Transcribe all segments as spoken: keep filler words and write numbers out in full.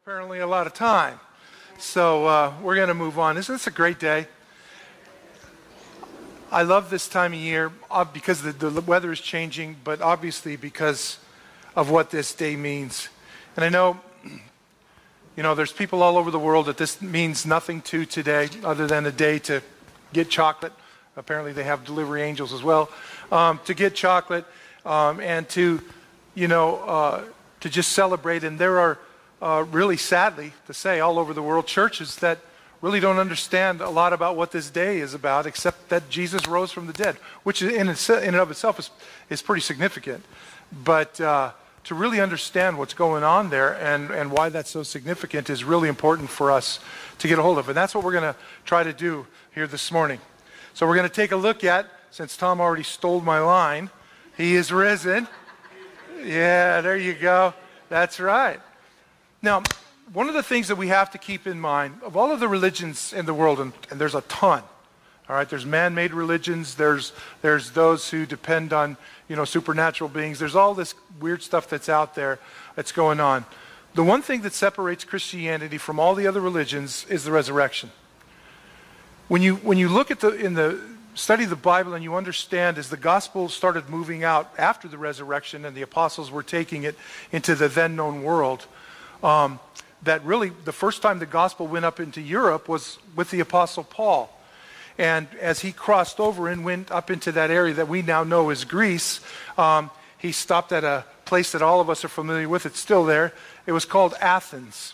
apparently a lot of time. So uh, we're going to move on. Isn't this a great day? I love this time of year uh, because the, the weather is changing, but obviously because of what this day means. And I know, you know, there's people all over the world that this means nothing to today other than a day to get chocolate. Apparently they have delivery angels as well. Um, to get chocolate um, and to, you know, uh, to just celebrate. And there are Uh, really sadly to say, all over the world, churches that really don't understand a lot about what this day is about, except that Jesus rose from the dead, which in, in and of itself is, is pretty significant. But uh, to really understand what's going on there and, and why that's so significant is really important for us to get a hold of. And that's what we're going to try to do here this morning. So we're going to take a look at, since Tom already stole my line, He is risen. Yeah, there you go. That's right. Now, one of the things that we have to keep in mind, of all of the religions in the world, and, and there's a ton, all right, there's man-made religions, there's there's those who depend on, you know, supernatural beings, there's all this weird stuff that's out there that's going on. The one thing that separates Christianity from all the other religions is the resurrection. When you when you look at the, in the, study the Bible and you understand as the gospel started moving out after the resurrection and the apostles were taking it into the then known world, Um, that really the first time the gospel went up into Europe was with the Apostle Paul. And as he crossed over and went up into that area that we now know as Greece, um, he stopped at a place that all of us are familiar with. It's still there. It was called Athens.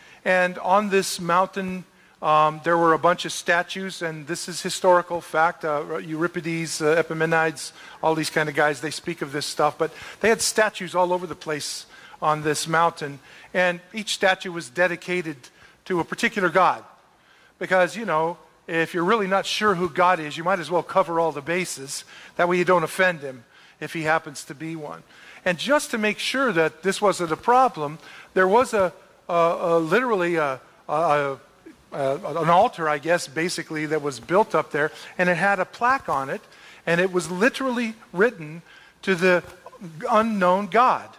And on this mountain, um, there were a bunch of statues, and this is historical fact. Uh, Euripides, uh, Epimenides, all these kind of guys, they speak of this stuff. But they had statues all over the place on this mountain, and each statue was dedicated to a particular god. Because, you know, if you're really not sure who God is, you might as well cover all the bases. That way you don't offend him if he happens to be one. And just to make sure that this wasn't a problem, there was a, a, a literally a, a, a, an altar, I guess, basically, that was built up there, and it had a plaque on it, and it was literally written to the unknown God.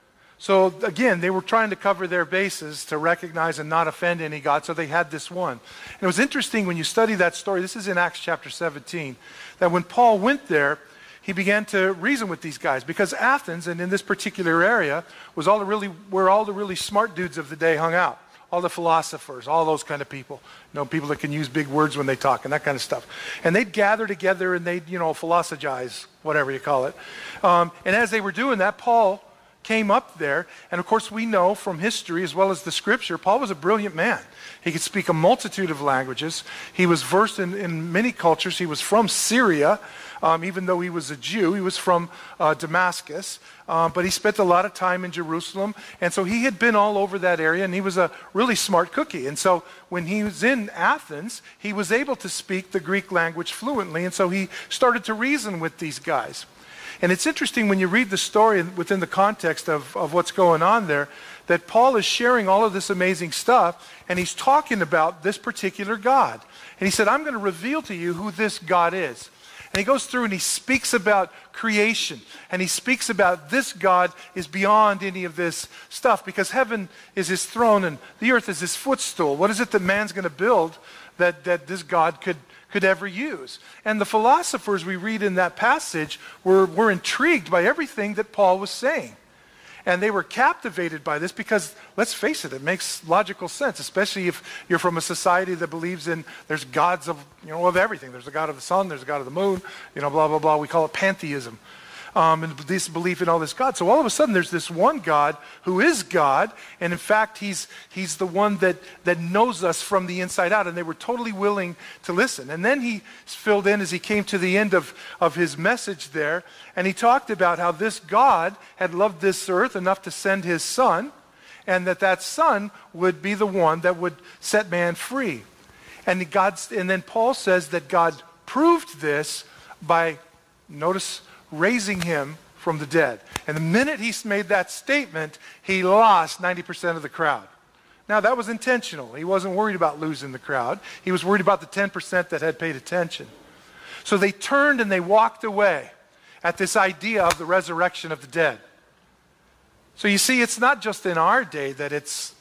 So again, they were trying to cover their bases to recognize and not offend any God, so they had this one. And it was interesting when you study that story, this is in Acts chapter seventeen, that when Paul went there, he began to reason with these guys, because Athens, and in this particular area, was all the really, where all the really smart dudes of the day hung out. All the philosophers, all those kind of people. You know, people that can use big words when they talk and that kind of stuff. And they'd gather together and they'd, you know, philosophize, whatever you call it. Um, and as they were doing that, Paul came up there, and of course we know from history as well as the scripture, Paul was a brilliant man. He could speak a multitude of languages. He was versed in, in many cultures. He was from Syria, um, even though he was a Jew. He was from uh, Damascus, uh, but he spent a lot of time in Jerusalem, and so he had been all over that area, and he was a really smart cookie. And so when he was in Athens, he was able to speak the Greek language fluently, and so he started to reason with these guys. And it's interesting when you read the story within the context of, of what's going on there, that Paul is sharing all of this amazing stuff, and he's talking about this particular God. And he said, I'm going to reveal to you who this God is. And he goes through and he speaks about creation, and he speaks about this God is beyond any of this stuff, because heaven is his throne and the earth is his footstool. What is it that man's going to build that, that this God could could ever use? And the philosophers we read in that passage were, were intrigued by everything that Paul was saying. And they were captivated by this because, let's face it, it makes logical sense, especially if you're from a society that believes in, there's gods of, you know, of everything. There's a God of the sun, there's a God of the moon, you know, blah, blah, blah. We call it pantheism. Um, and this belief in all this God. So all of a sudden there's this one God who is God, and in fact he's he's the one that, that knows us from the inside out, and they were totally willing to listen. And then he filled in as he came to the end of, of his message there, and he talked about how this God had loved this earth enough to send his son, and that that son would be the one that would set man free. And, God's, and then Paul says that God proved this by, notice, raising him from the dead. And the minute he made that statement, he lost ninety percent of the crowd. Now, that was intentional. He wasn't worried about losing the crowd. He was worried about the ten percent that had paid attention. So they turned and they walked away at this idea of the resurrection of the dead. So you see, it's not just in our day that it's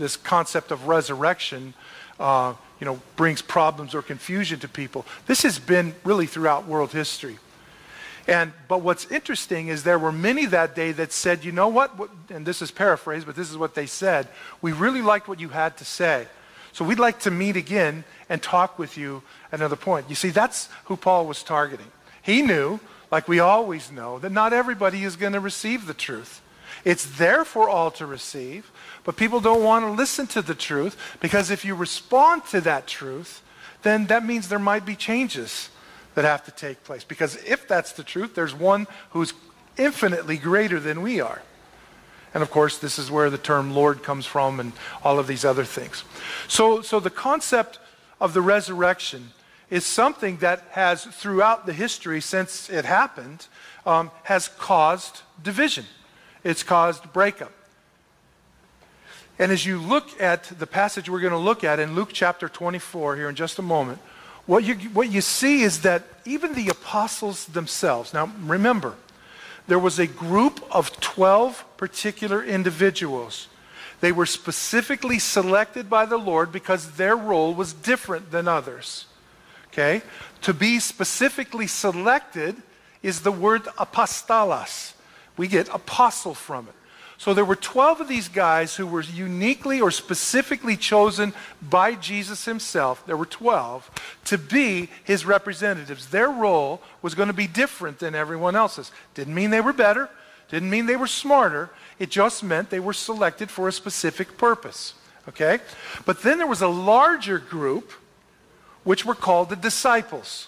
this concept of resurrection, uh, you know, brings problems or confusion to people. This has been really throughout world history. And, but what's interesting is there were many that day that said, you know what, and this is paraphrased, but this is what they said, we really liked what you had to say. So we'd like to meet again and talk with you at another point. You see, that's who Paul was targeting. He knew, like we always know, that not everybody is going to receive the truth. It's there for all to receive, but people don't want to listen to the truth, because if you respond to that truth, then that means there might be changes that have to take place. Because if that's the truth, there's one who's infinitely greater than we are. And of course, this is where the term Lord comes from and all of these other things. So, so the concept of the resurrection is something that has, throughout the history since it happened, um, has caused division. It's caused breakup. And as you look at the passage we're going to look at in Luke chapter twenty-four here in just a moment, what you, what you see is that even the apostles themselves, now remember, there was a group of twelve particular individuals. They were specifically selected by the Lord because their role was different than others. Okay? To be specifically selected is the word apostolos. We get apostle from it. So there were twelve of these guys who were uniquely or specifically chosen by Jesus himself. There were twelve to be his representatives. Their role was going to be different than everyone else's. Didn't mean they were better. Didn't mean they were smarter. It just meant they were selected for a specific purpose. Okay? But then there was a larger group which were called the disciples.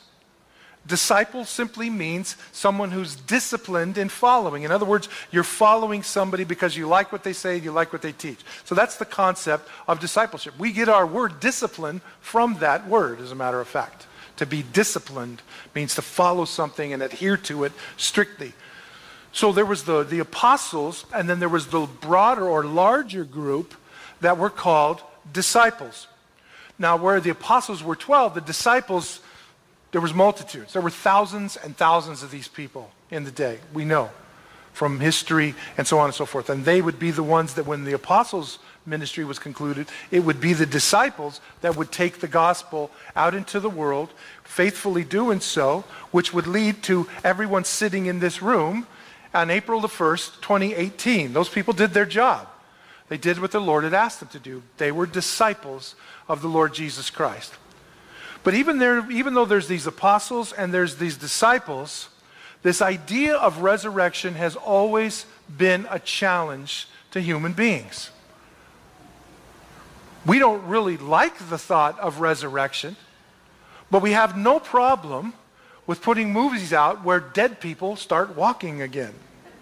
Disciple simply means someone who's disciplined in following. In other words, you're following somebody because you like what they say, you like what they teach. So that's the concept of discipleship. We get our word discipline from that word, as a matter of fact. To be disciplined means to follow something and adhere to it strictly. So there was the, the apostles, and then there was the broader or larger group that were called disciples. Now, where the apostles were twelve, the disciples, there was multitudes. There were thousands and thousands of these people in the day. We know from history and so on and so forth. And they would be the ones that when the apostles' ministry was concluded, it would be the disciples that would take the gospel out into the world, faithfully doing so, which would lead to everyone sitting in this room on April the first, twenty eighteen. Those people did their job. They did what the Lord had asked them to do. They were disciples of the Lord Jesus Christ. But even there, even though there's these apostles and there's these disciples, this idea of resurrection has always been a challenge to human beings. We don't really like the thought of resurrection, but we have no problem with putting movies out where dead people start walking again.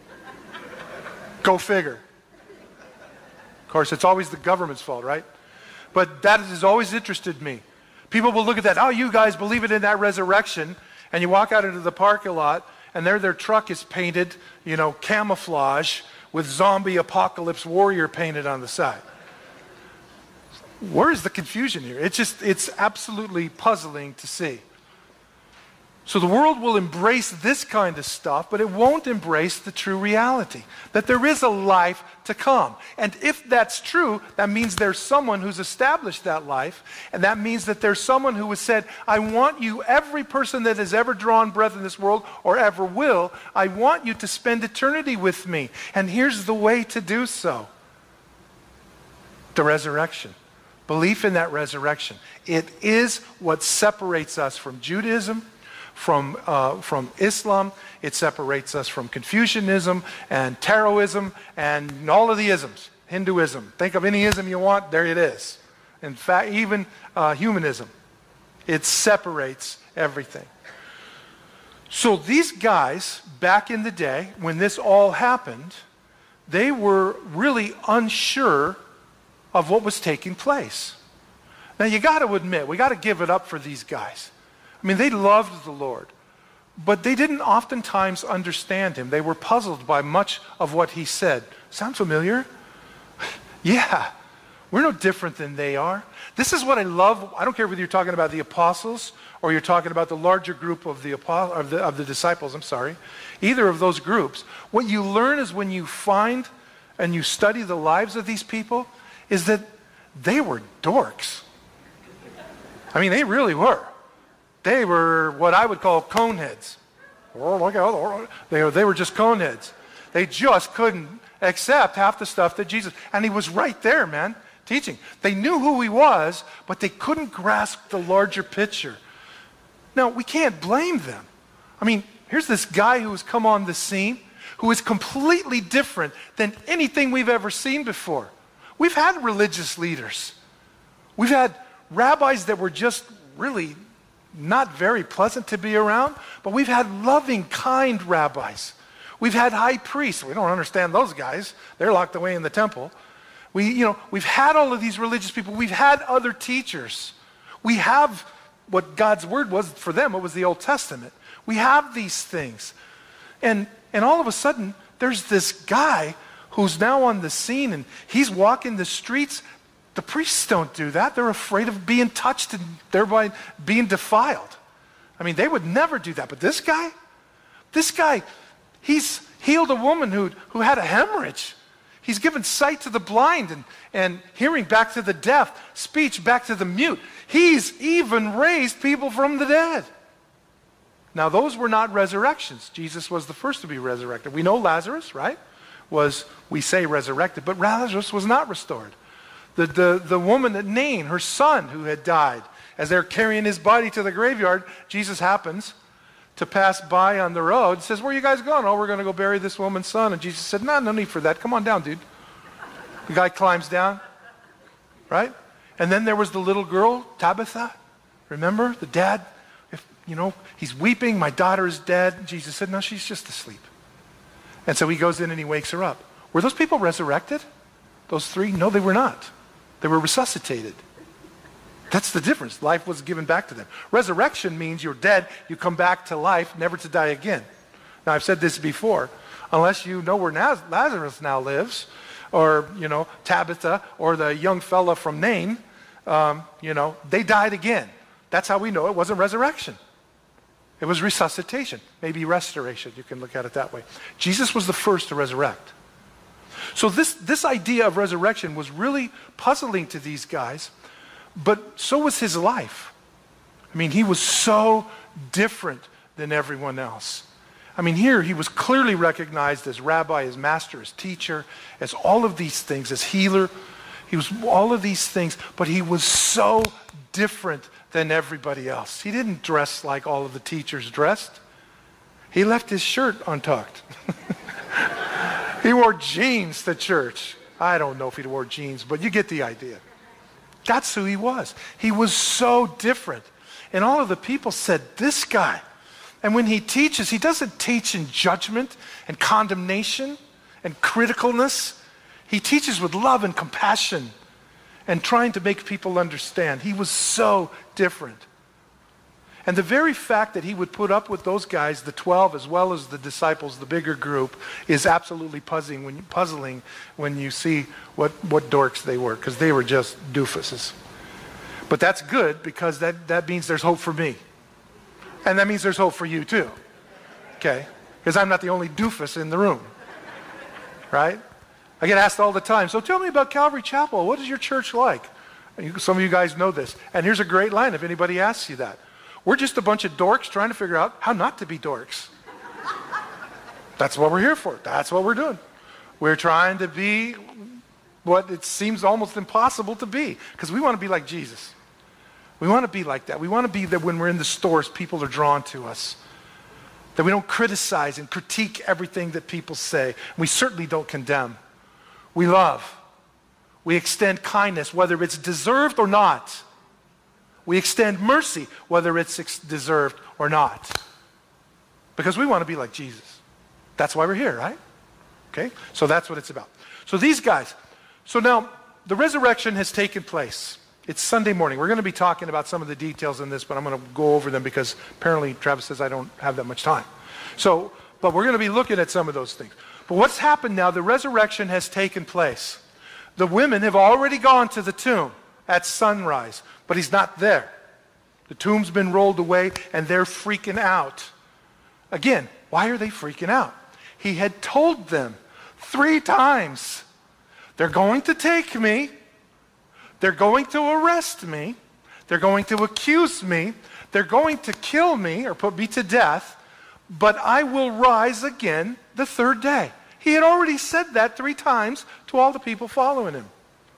Go figure. Of course, it's always the government's fault, right? But that has always interested me. People will look at that, oh, you guys believe it in that resurrection, and you walk out into the parking lot, and there their truck is painted, you know, camouflage with zombie apocalypse warrior painted on the side. Where is the confusion here? It's just, it's absolutely puzzling to see. So the world will embrace this kind of stuff, but it won't embrace the true reality, that there is a life to come. And if that's true, that means there's someone who's established that life, and that means that there's someone who has said, I want you, every person that has ever drawn breath in this world or ever will, I want you to spend eternity with me. And here's the way to do so. The resurrection. Belief in that resurrection. It is what separates us from Judaism, From, uh, from Islam. It separates us from Confucianism and Taoism and all of the isms. Hinduism. Think of any ism you want, there it is. In fact, even uh, humanism. It separates everything. So these guys, back in the day, when this all happened, they were really unsure of what was taking place. Now you got to admit, we got to give it up for these guys. I mean, they loved the Lord, but they didn't oftentimes understand him. They were puzzled by much of what he said. Sound familiar? Yeah, we're no different than they are. This is what I love. I don't care whether you're talking about the apostles or you're talking about the larger group of the, of the, of the disciples, I'm sorry. Either of those groups. What you learn is when you find and you study the lives of these people is that they were dorks. I mean, they really were. They were what I would call coneheads. They were, they were just coneheads. They just couldn't accept half the stuff that Jesus, and he was right there, man, teaching. They knew who he was, but they couldn't grasp the larger picture. Now, we can't blame them. I mean, here's this guy who has come on the scene, who is completely different than anything we've ever seen before. We've had religious leaders. We've had rabbis that were just really not very pleasant to be around, but we've had loving, kind rabbis. We've had high priests. We don't understand those guys. They're locked away in the temple. We, you know, we've had all of these religious people. We've had other teachers. We have what God's word was for them. It was the Old Testament. We have these things. And, and all of a sudden, there's this guy who's now on the scene, and he's walking the streets. The priests don't do that. They're afraid of being touched and thereby being defiled. I mean, they would never do that. But this guy, this guy, he's healed a woman who, who had a hemorrhage. He's given sight to the blind and, and hearing back to the deaf, speech back to the mute. He's even raised people from the dead. Now, those were not resurrections. Jesus was the first to be resurrected. We know Lazarus, right, was, we say, resurrected, but Lazarus was not restored. The, the, the woman at Nain, her son who had died, as they're carrying his body to the graveyard, Jesus happens to pass by on the road, says, where are you guys going? Oh, we're going to go bury this woman's son. And Jesus said, no, no need for that. Come on down, dude. The guy climbs down, right? And then there was the little girl, Tabitha. Remember? The dad, if, you know, he's weeping. My daughter is dead. Jesus said, no, she's just asleep. And so he goes in and he wakes her up. Were those people resurrected? Those three? No, they were not. They were resuscitated. That's the difference. Life was given back to them. Resurrection means you're dead, you come back to life, never to die again. Now, I've said this before. Unless you know where Naz- Lazarus now lives, or, you know, Tabitha, or the young fella from Nain, um, you know, they died again. That's how we know it wasn't resurrection. It was resuscitation, maybe restoration. You can look at it that way. Jesus was the first to resurrect. So this, this idea of resurrection was really puzzling to these guys, but so was his life. I mean, he was so different than everyone else. I mean, here he was clearly recognized as rabbi, as master, as teacher, as all of these things, as healer. He was all of these things, but he was so different than everybody else. He didn't dress like all of the teachers dressed. He left his shirt untucked. He wore jeans to church. I don't know if he wore jeans, but you get the idea. That's who he was. He was so different. And all of the people said, this guy. And when he teaches, he doesn't teach in judgment and condemnation and criticalness. He teaches with love and compassion and trying to make people understand. He was so different. And the very fact that he would put up with those guys, the twelve, as well as the disciples, the bigger group, is absolutely puzzling when you, puzzling when you see what, what dorks they were, because they were just doofuses. But that's good, because that, that means there's hope for me. And that means there's hope for you too. Okay? Because I'm not the only doofus in the room. Right? I get asked all the time, so tell me about Calvary Chapel. What is your church like? Some of you guys know this. And here's a great line if anybody asks you that. We're just a bunch of dorks trying to figure out how not to be dorks. That's what we're here for. That's what we're doing. We're trying to be what it seems almost impossible to be, because we want to be like Jesus. We want to be like that. We want to be that when we're in the stores, people are drawn to us. That we don't criticize and critique everything that people say. We certainly don't condemn. We love. We extend kindness, whether it's deserved or not. We extend mercy, whether it's ex- deserved or not. Because we want to be like Jesus. That's why we're here, right? Okay? So that's what it's about. So these guys. So now, the resurrection has taken place. It's Sunday morning. We're going to be talking about some of the details in this, but I'm going to go over them because apparently Travis says I don't have that much time. So, but we're going to be looking at some of those things. But what's happened now, the resurrection has taken place. The women have already gone to the tomb at sunrise, but he's not there. The tomb's been rolled away, and they're freaking out. Again, why are they freaking out? He had told them three times, they're going to take me, They're going to arrest me. They're going to accuse me. They're going to kill me or put me to death. But I will rise again the third day. He had already said that three times to all the people following him.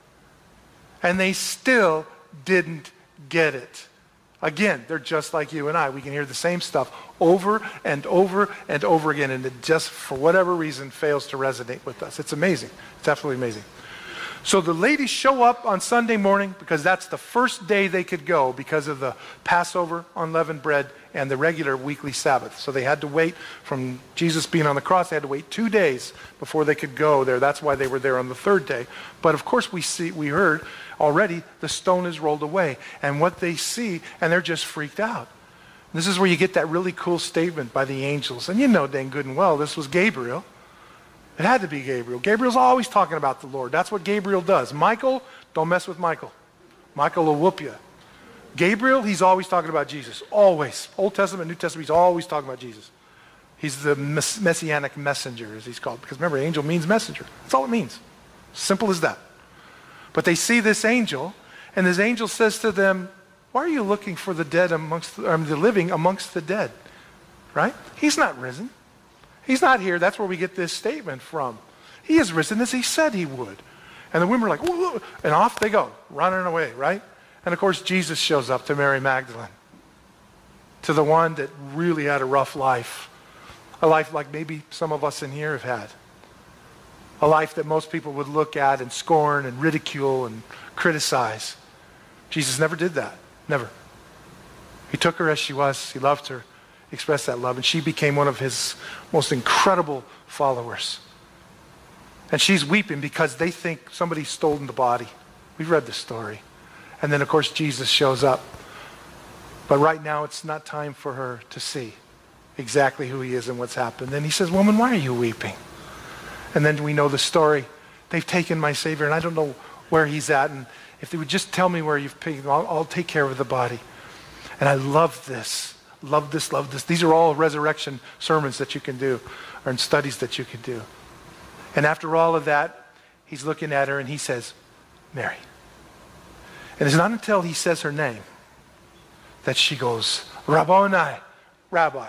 And they still didn't get it. Again, they're just like you and I. We can hear the same stuff over and over and over again, and it just, for whatever reason, fails to resonate with us. It's amazing. It's absolutely amazing. So the ladies show up on Sunday morning because that's the first day they could go because of the Passover, unleavened bread, and the regular weekly Sabbath. So they had to wait from Jesus being on the cross. They had to wait two days before they could go there. That's why they were there on the third day. But of course we see, we heard already the stone is rolled away. And what they see, and they're just freaked out. This is where you get that really cool statement by the angels. And you know dang good and well this was Gabriel. It had to be Gabriel. Gabriel's always talking about the Lord. That's what Gabriel does. Michael, don't mess with Michael. Michael will whoop you. Gabriel, he's always talking about Jesus. Always. Old Testament, New Testament, he's always talking about Jesus. He's the mess- messianic messenger, as he's called. Because remember, angel means messenger. That's all it means. Simple as that. But they see this angel, and this angel says to them, why are you looking for the dead amongst the, um, the living amongst the dead? Right? He's not risen. He's not here. That's where we get this statement from. He is risen as he said he would. And the women are like, whoa, and off they go, running away, right? And of course, Jesus shows up to Mary Magdalene, to the one that really had a rough life, a life like maybe some of us in here have had, a life that most people would look at and scorn and ridicule and criticize. Jesus never did that, never. He took her as she was. He loved her, expressed that love, and she became one of his most incredible followers. And she's weeping because they think somebody's stolen the body. We've read the story. And then, of course, Jesus shows up. But right now, it's not time for her to see exactly who he is and what's happened. And he says, woman, why are you weeping? And then we know the story. They've taken my Savior, and I don't know where he's at. And if they would just tell me where you've taken him, I'll, I'll take care of the body. And I love this. Love this, love this. These are all resurrection sermons that you can do, or in studies that you can do. And after all of that, he's looking at her and he says, Mary. And it's not until he says her name that she goes, Rabboni, Rabbi.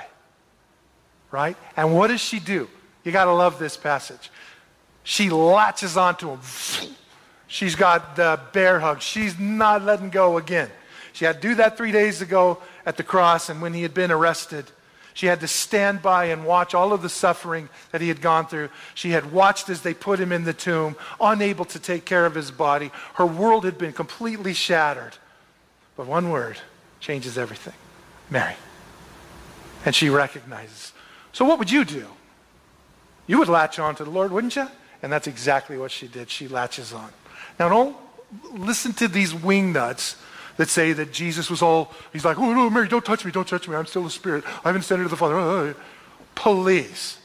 Right? And what does she do? You got to love this passage. She latches onto him. She's got the bear hug. She's not letting go again. She had to do that three days ago at the cross, and when he had been arrested, she had to stand by and watch all of the suffering that he had gone through. She had watched as they put him in the tomb, unable to take care of his body. Her world had been completely shattered. But one word changes everything. Mary. And she recognizes. So what would you do? You would latch on to the Lord, wouldn't you? And that's exactly what she did. She latches on. Now don't listen to these wingnuts that say that Jesus was all, he's like, oh no, Mary, don't touch me, don't touch me. I'm still a spirit. I haven't ascended to the Father. Oh, please.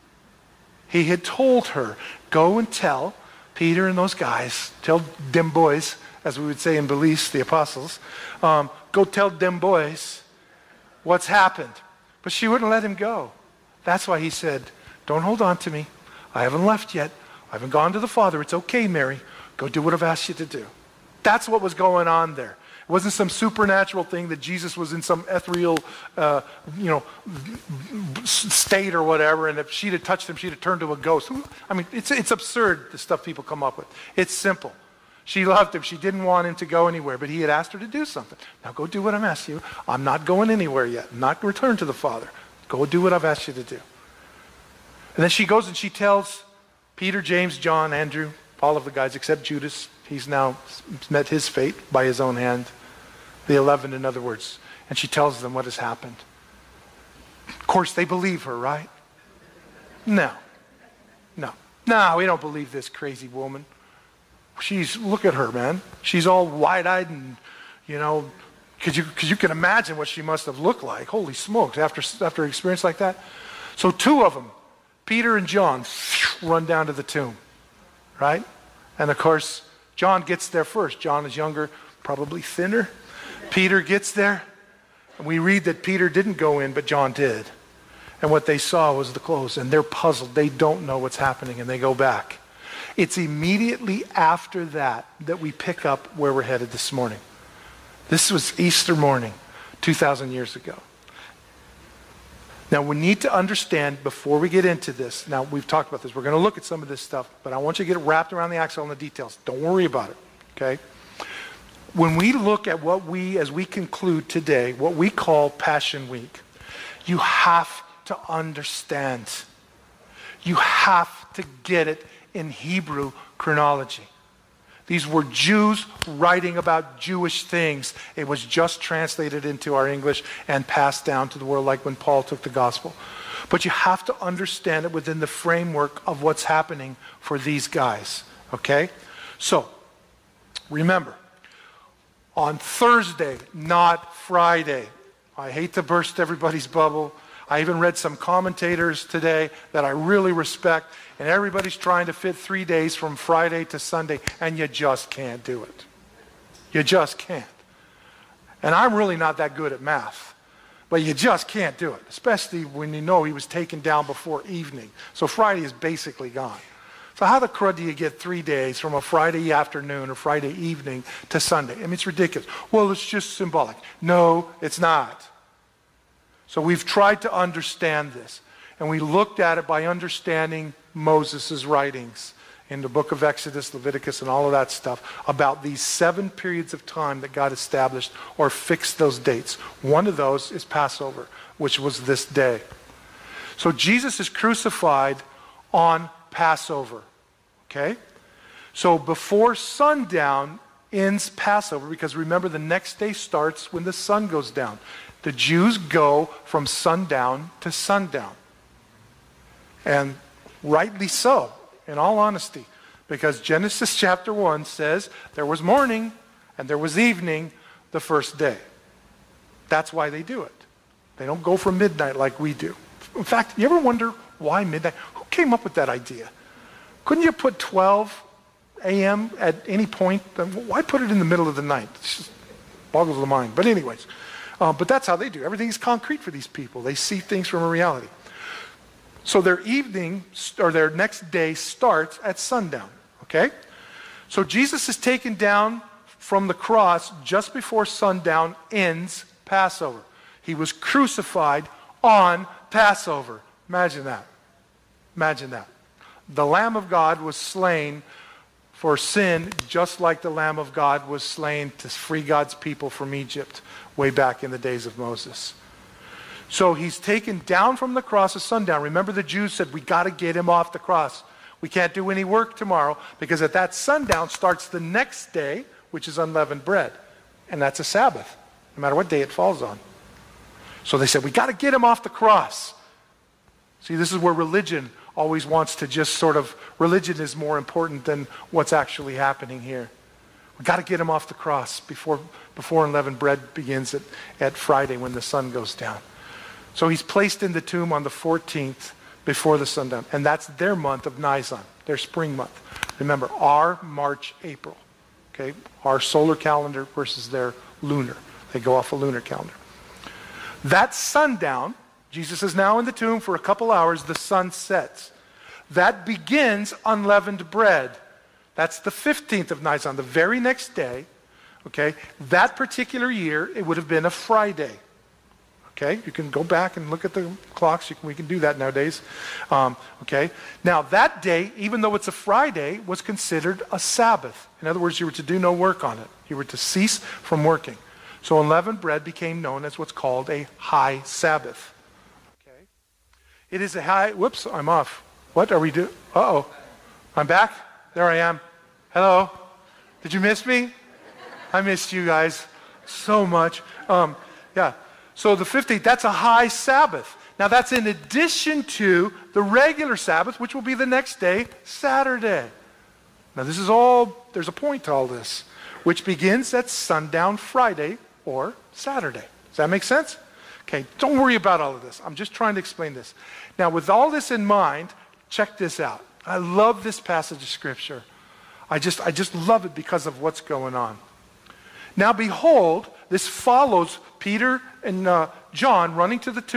He had told her, go and tell Peter and those guys, tell them boys, as we would say in Belize, the apostles, um, go tell them boys what's happened. But she wouldn't let him go. That's why he said, don't hold on to me. I haven't left yet. I haven't gone to the Father. It's okay, Mary. Go do what I've asked you to do. That's what was going on there. It wasn't some supernatural thing that Jesus was in some ethereal, uh, you know, state or whatever, and if she'd have touched him, she'd have turned to a ghost. I mean, it's, it's absurd, the stuff people come up with. It's simple. She loved him. She didn't want him to go anywhere, but he had asked her to do something. Now go do what I'm asking you. I'm not going anywhere yet. I'm not return to the Father. Go do what I've asked you to do. And then she goes and she tells Peter, James, John, Andrew, all of the guys except Judas. He's now met his fate by his own hand. The eleven, in other words. And she tells them what has happened. Of course, they believe her, right? No. No. No, we don't believe this crazy woman. She's, look at her, man. She's all wide-eyed and, you know, because you, cause you can imagine what she must have looked like. Holy smokes, after, after an experience like that. So two of them, Peter and John, run down to the tomb, right? And of course, John gets there first. John is younger, probably thinner. Peter gets there. And we read that Peter didn't go in, but John did. And what they saw was the clothes. And they're puzzled. They don't know what's happening. And they go back. It's immediately after that that we pick up where we're headed this morning. This was Easter morning, two thousand years ago. Now, we need to understand before we get into this. Now, we've talked about this. We're going to look at some of this stuff, but I want you to get it wrapped around the axle on the details. Don't worry about it, okay? When we look at what we, as we conclude today, what we call Passion Week, you have to understand. You have to get it in Hebrew chronology. These were Jews writing about Jewish things. It was just translated into our English and passed down to the world like when Paul took the gospel. But you have to understand it within the framework of what's happening for these guys. Okay? So, remember, on Thursday, not Friday. I hate to burst everybody's bubble. I even read some commentators today that I really respect, and everybody's trying to fit three days from Friday to Sunday, and you just can't do it. You just can't. And I'm really not that good at math, but you just can't do it, especially when you know he was taken down before evening. So Friday is basically gone. So how the crud do you get three days from a Friday afternoon or Friday evening to Sunday? I mean, it's ridiculous. Well, it's just symbolic. No, it's not. So we've tried to understand this, and we looked at it by understanding Moses' writings in the book of Exodus, Leviticus, and all of that stuff about these seven periods of time that God established or fixed those dates. One of those is Passover, which was this day. So Jesus is crucified on Passover, okay? So before sundown ends Passover, because remember the next day starts when the sun goes down. The Jews go from sundown to sundown. And rightly so, in all honesty, because Genesis chapter one says there was morning and there was evening the first day. That's why they do it. They don't go from midnight like we do. In fact, you ever wonder why midnight? Who came up with that idea? Couldn't you put twelve a.m. at any point? Why put it in the middle of the night? It just boggles the mind. But anyways, uh, but that's how they do. Everything's concrete for these people. They see things from a reality. So their evening, or their next day starts at sundown, okay? So Jesus is taken down from the cross just before sundown ends Passover. He was crucified on Passover. Imagine that. Imagine that. The Lamb of God was slain for sin, just like the Lamb of God was slain to free God's people from Egypt way back in the days of Moses. So he's taken down from the cross at sundown. Remember, the Jews said, we got to get him off the cross. We can't do any work tomorrow, because at that sundown starts the next day, which is unleavened bread. And that's a Sabbath, no matter what day it falls on. So they said, we got to get him off the cross. See, this is where religion always wants to just sort of, religion is more important than what's actually happening here. We got to get him off the cross before, before unleavened bread begins at, at Friday when the sun goes down. So he's placed in the tomb on the fourteenth before the sundown. And that's their month of Nisan, their spring month. Remember, our March, April. Okay? Our solar calendar versus their lunar. They go off a lunar calendar. That sundown, Jesus is now in the tomb for a couple hours, the sun sets. That begins unleavened bread. That's the fifteenth of Nisan, the very next day. Okay? That particular year, it would have been a Friday. Okay, you can go back and look at the clocks. You can, we can do that nowadays. Um, okay, now that day, even though it's a Friday, was considered a Sabbath. In other words, you were to do no work on it. You were to cease from working. So unleavened bread became known as what's called a high Sabbath. Okay, it is a high. Whoops, I'm off. What are we doing? Uh oh, I'm back. There I am. Hello. Did you miss me? I missed you guys so much. Um, yeah. So the fifteenth, that's a high Sabbath. Now that's in addition to the regular Sabbath, which will be the next day, Saturday. Now this is all, there's a point to all this, which begins at sundown Friday or Saturday. Does that make sense? Okay, don't worry about all of this. I'm just trying to explain this. Now with all this in mind, check this out. I love this passage of Scripture. I just, I just love it because of what's going on. Now behold, this follows Peter and uh, John running to the tomb.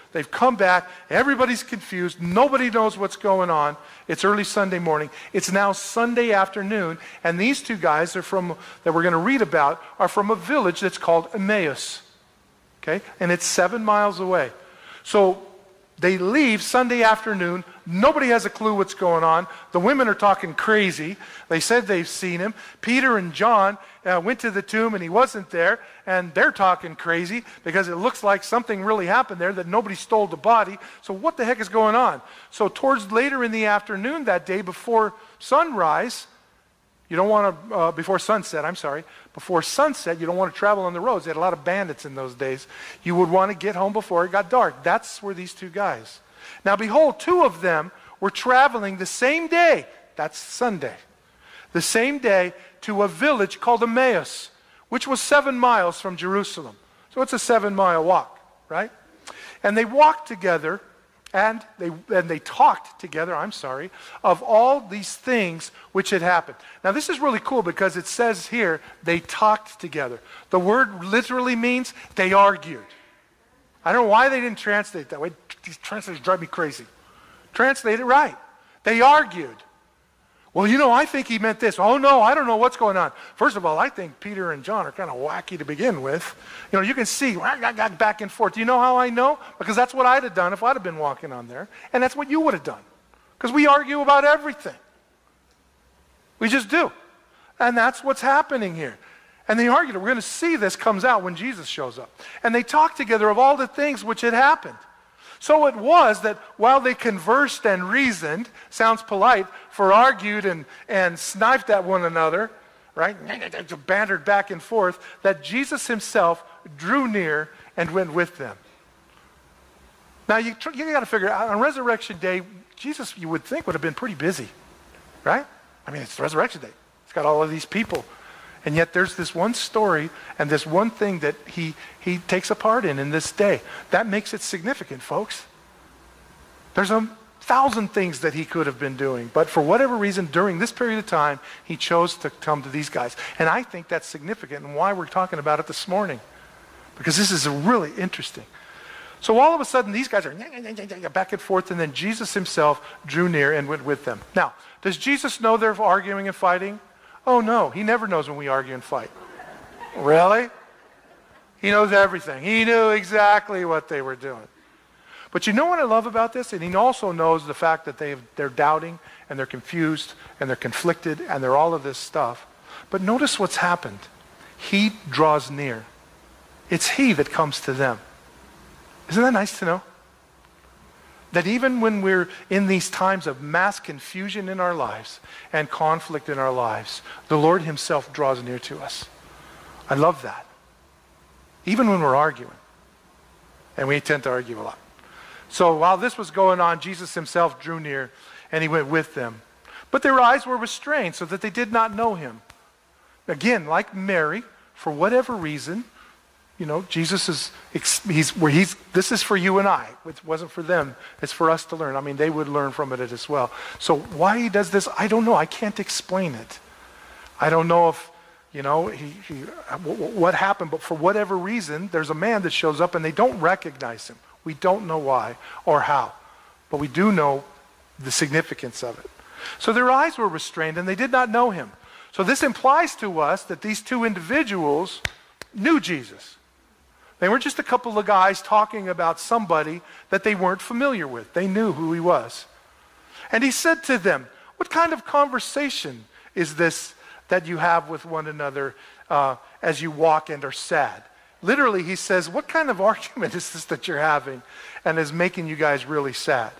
They've come back. Everybody's confused. Nobody knows what's going on. It's early Sunday morning. It's now Sunday afternoon, and these two guys are from that we're going to read about are from a village that's called Emmaus. Okay? And it's seven miles away. So they leave Sunday afternoon. Nobody has a clue what's going on. The women are talking crazy. They said they've seen him. Peter and John uh, went to the tomb and he wasn't there. And they're talking crazy because it looks like something really happened there, that nobody stole the body. So what the heck is going on? So towards later in the afternoon that day, before sunrise, you don't want to, uh, before sunset, I'm sorry, before sunset, you don't want to travel on the roads. They had a lot of bandits in those days. You would want to get home before it got dark. That's where these two guys. Now behold, two of them were traveling the same day, that's Sunday, the same day to a village called Emmaus, which was seven miles from Jerusalem. So it's a seven mile walk, right? And they walked together and they, and they talked together, I'm sorry, of all these things which had happened. Now this is really cool because it says here, they talked together. The word literally means they argued. I don't know why they didn't translate it that way. These translators drive me crazy. Translate it right. They argued. Well, you know, I think he meant this. Oh, no, I don't know what's going on. First of all, I think Peter and John are kind of wacky to begin with. You know, you can see back and forth. Do you know how I know? Because that's what I'd have done if I'd have been walking on there. And that's what you would have done. Because we argue about everything. We just do. And that's what's happening here. And they argued. We're going to see this comes out when Jesus shows up. And they talked together of all the things which had happened. So it was that while they conversed and reasoned, sounds polite, for argued and, and sniped at one another, right, bantered back and forth, that Jesus himself drew near and went with them. Now you, you got to figure out, on Resurrection Day, Jesus, you would think, would have been pretty busy, right? I mean, it's Resurrection Day. It's got all of these people. And yet there's this one story and this one thing that he, he takes a part in in this day. That makes it significant, folks. There's a thousand things that he could have been doing. But for whatever reason, during this period of time, he chose to come to these guys. And I think that's significant and why we're talking about it this morning. Because this is really interesting. So all of a sudden, these guys are back and forth, and then Jesus himself drew near and went with them. Now, does Jesus know they're arguing and fighting? Oh, no. He never knows when we argue and fight. Really? He knows everything. He knew exactly what they were doing. But you know what I love about this? And he also knows the fact that they've, they're doubting, and they're confused, and they're conflicted, and they're all of this stuff. But notice what's happened. He draws near. It's he that comes to them. Isn't that nice to know? That even when we're in these times of mass confusion in our lives and conflict in our lives, the Lord himself draws near to us. I love that. Even when we're arguing. And we tend to argue a lot. So while this was going on, Jesus himself drew near and he went with them. But their eyes were restrained so that they did not know him. Again, like Mary, for whatever reason, you know, Jesus is, he's, where he's, this is for you and I. It wasn't for them. It's for us to learn. I mean, they would learn from it as well. So why he does this, I don't know. I can't explain it. I don't know if, you know, he, he, what happened, but for whatever reason, there's a man that shows up and they don't recognize him. We don't know why or how, but we do know the significance of it. So their eyes were restrained and they did not know him. So this implies to us that these two individuals knew Jesus. They weren't just a couple of guys talking about somebody that they weren't familiar with. They knew who he was. And he said to them, what kind of conversation is this that you have with one another uh, as you walk and are sad? Literally, he says, what kind of argument is this that you're having and is making you guys really sad?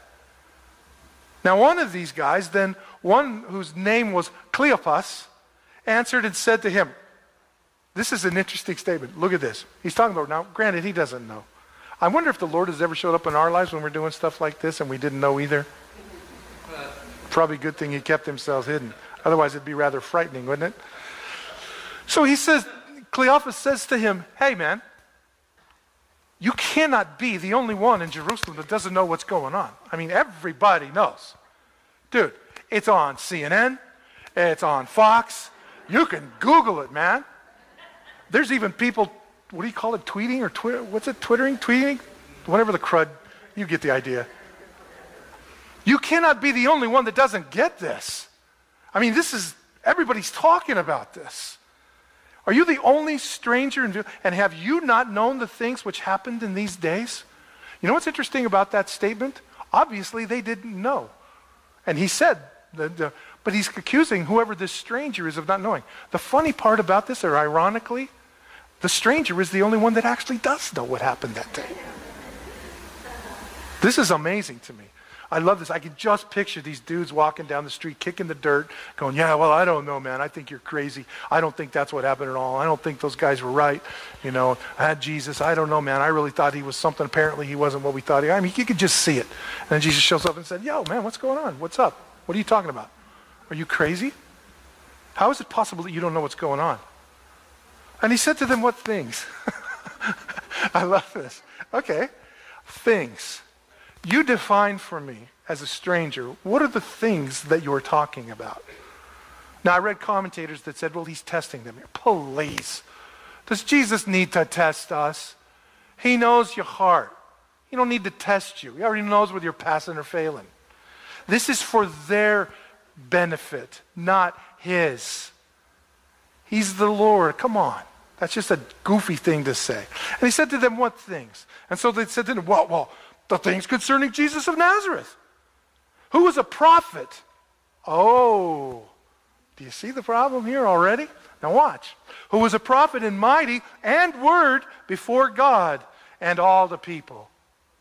Now, one of these guys, then one whose name was Cleopas, answered and said to him, this is an interesting statement. Look at this. He's talking about, now, granted, he doesn't know. I wonder if the Lord has ever showed up in our lives when we're doing stuff like this and we didn't know either. Probably a good thing he kept himself hidden. Otherwise, it'd be rather frightening, wouldn't it? So he says, Cleopas says to him, hey, man, you cannot be the only one in Jerusalem that doesn't know what's going on. I mean, everybody knows. Dude, it's on C N N. It's on Fox. You can Google it, man. There's even people, what do you call it, tweeting or Twitter? What's it, Twittering, tweeting? Whatever the crud You get the idea. You cannot be the only one that doesn't get this. I mean, this is, everybody's talking about this. Are you the only stranger in, and have you not known the things which happened in these days? You know what's interesting about that statement? Obviously, they didn't know. And he said, the, the, but he's accusing whoever this stranger is of not knowing. The funny part about this, or ironically, the stranger is the only one that actually does know what happened that day. This is amazing to me. I love this. I can just picture these dudes walking down the street, kicking the dirt, going, yeah, well, I don't know, man. I think you're crazy. I don't think that's what happened at all. I don't think those guys were right. You know, I had Jesus. I don't know, man. I really thought he was something. Apparently, he wasn't what we thought he was. I mean, you could just see it. And then Jesus shows up and said, yo, man, what's going on? What's up? What are you talking about? Are you crazy? How is it possible that you don't know what's going on? And he said to them, what things? I love this. Okay, things. You define for me, as a stranger, what are the things that you're talking about? Now, I read commentators that said, well, he's testing them here. Please. Does Jesus need to test us? He knows your heart. He don't need to test you. He already knows whether you're passing or failing. This is for their benefit, not his. He's the Lord. Come on. That's just a goofy thing to say. And he said to them, what things? And so they said to him, well, well, the things concerning Jesus of Nazareth, who was a prophet. Oh, do you see the problem here already? Now watch. Who was a prophet and mighty and word before God and all the people.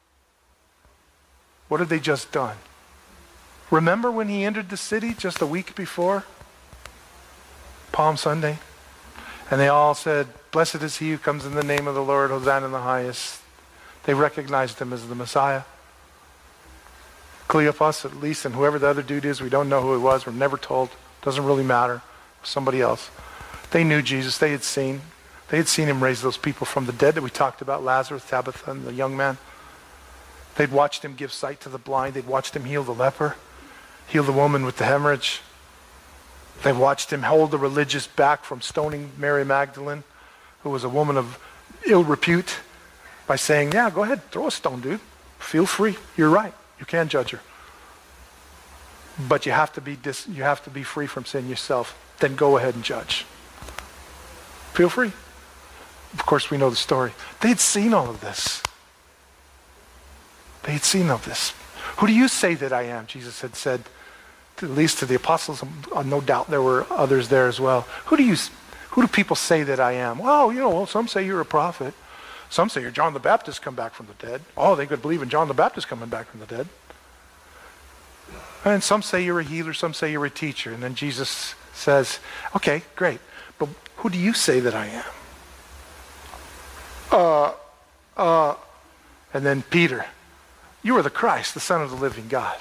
What had they just done? Remember when he entered the city just a week before? Palm Sunday. And they all said, blessed is he who comes in the name of the Lord, Hosanna in the highest. They recognized him as the Messiah. Cleopas, at least, and whoever the other dude is, we don't know who it was. We're never told. Doesn't really matter. Somebody else. They knew Jesus. They had seen. They had seen him raise those people from the dead that we talked about, Lazarus, Tabitha, and the young man. They'd watched him give sight to the blind. They'd watched him heal the leper, heal the woman with the hemorrhage. They watched him hold the religious back from stoning Mary Magdalene, who was a woman of ill repute, by saying, yeah, go ahead, throw a stone, dude. Feel free. You're right. You can judge her. But you have to be dis- you have to be free from sin yourself. Then go ahead and judge. Feel free. Of course, we know the story. They had seen all of this. They had seen all of this. Who do you say that I am? Jesus had said, at least to the apostles, uh, no doubt there were others there as well. Who do you, who do people say that I am? Well, you know, well, some say you're a prophet. Some say you're John the Baptist come back from the dead. Oh, they could believe in John the Baptist coming back from the dead. And some say you're a healer, some say you're a teacher. And then Jesus says, okay, great. But who do you say that I am? Uh, uh, and then Peter, you are the Christ, the Son of the living God.